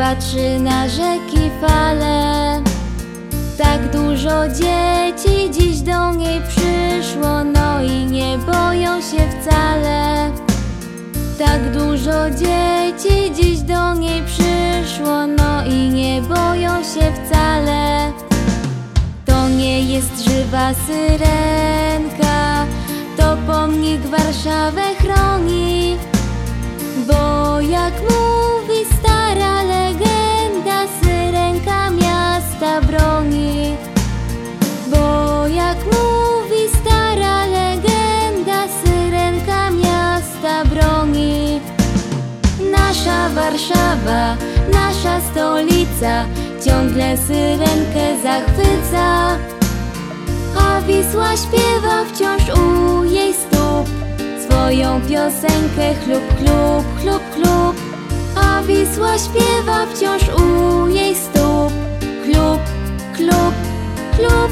patrzy na rzeki fale. Tak dużo dzieci dziś do niej przyszło, no i nie boją się wcale. Tak dużo dzieci dziś do niej przyszło, no i nie boją się wcale. To nie jest żywa syrenka, to pomnik Warszawę chroni. Bo jak mówi stara legenda, syrenka miasta broni. Bo jak mówi stara legenda, syrenka miasta broni. Nasza Warszawa, nasza stolica, ciągle syrenkę zachwyca. A Wisła śpiewa wciąż u jej stóp swoją piosenkę chlub, chlub, chlub, chlub. A Wisła śpiewa wciąż u jej stóp chlub, chlub, chlub.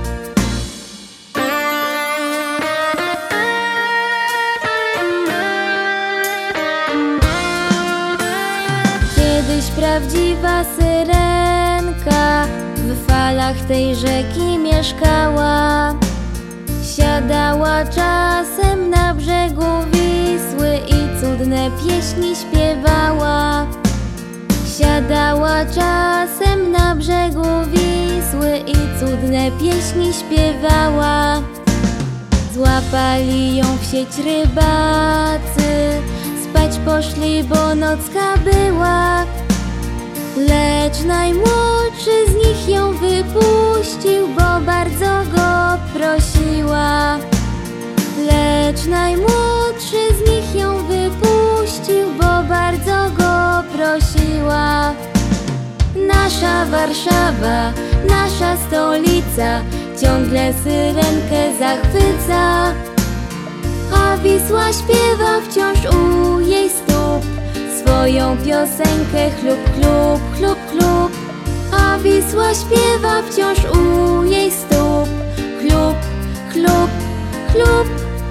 Kiedyś prawdziwa syrenka w falach tej rzeki mieszkała. Siadała czasem na brzegu Wisły i cudne pieśni śpiewała. Siadała czasem na brzegu Wisły i cudne pieśni śpiewała. Złapali ją w sieć rybacy, spać poszli, bo nocka była. Lecz najmłodszy z nich ją wypuścił, bo bardzo go prosiła. Lecz najmłodszy z nich ją wypuścił, bo bardzo go prosiła. Nasza Warszawa, nasza stolica, ciągle syrenkę zachwyca. A Wisła śpiewa wciąż u jej stóp swoją piosenkę chlub, chlub, chlub, chlub. A Wisła śpiewa wciąż u jej stóp chlub, chlub, chlub.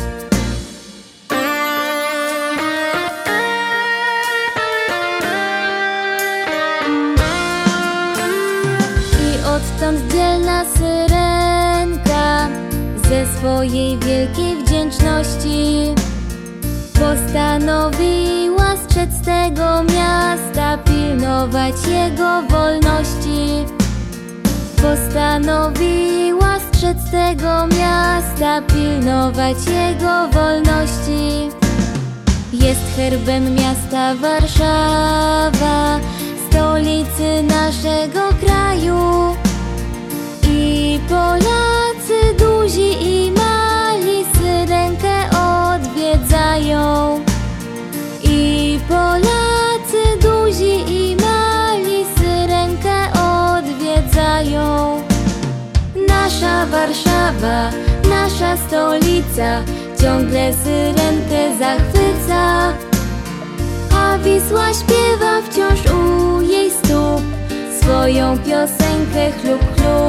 I odtąd dzielna syrenka ze swojej wielkiej wdzięczności postanowiła strzec tego miasta, pilnować jego wolności. Postanowiła strzec tego miasta, pilnować jego wolności. Jest herbem miasta Warszawa, stolicy naszego kraju. I Polacy duzi i mali syrenkę odwiedzają. I Polacy duzi i mali syrenkę odwiedzają. Nasza Warszawa, nasza stolica, ciągle syrenkę zachwyca. A Wisła śpiewa wciąż u jej stóp swoją piosenkę chlub, chlub,